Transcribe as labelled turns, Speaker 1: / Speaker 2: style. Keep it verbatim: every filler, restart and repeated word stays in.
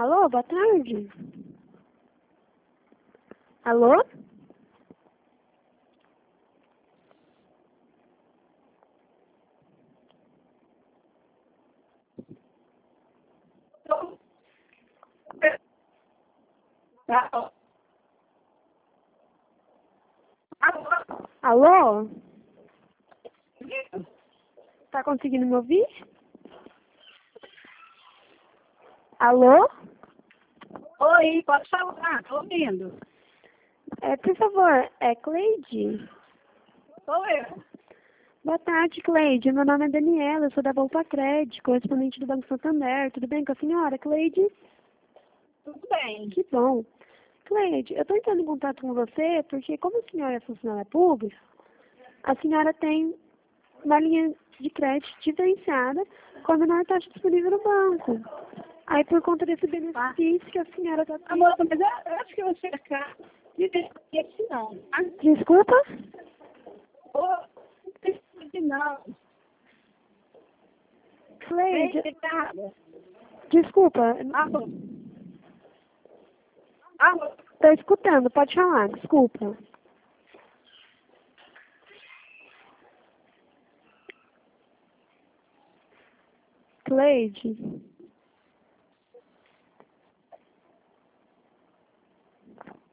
Speaker 1: Alô, boa tarde. Alô? Alô? Tá conseguindo me ouvir? Alô?
Speaker 2: Oi, pode falar, tô ouvindo.
Speaker 1: É, por favor, é Cleide?
Speaker 2: Sou eu.
Speaker 1: Boa tarde, Cleide. Meu nome é Daniela, eu sou da Volta Crédito, correspondente do Banco Santander. Tudo bem com a senhora, Cleide?
Speaker 2: Tudo bem.
Speaker 1: Que bom. Cleide, eu estou entrando em contato com você porque, como a senhora é funcionária pública, a senhora tem uma linha de crédito diferenciada com a menor taxa disponível no banco. Aí, por conta desse benefício que a senhora está tendo...
Speaker 2: Amor, mas eu, eu acho que você está de esse não. tá?
Speaker 1: Desculpa?
Speaker 2: Ô, esse não.
Speaker 1: Cleide,
Speaker 2: Bem, nada.
Speaker 1: desculpa.
Speaker 2: Alô? Alô?
Speaker 1: Estou escutando, pode falar, desculpa. Cleide.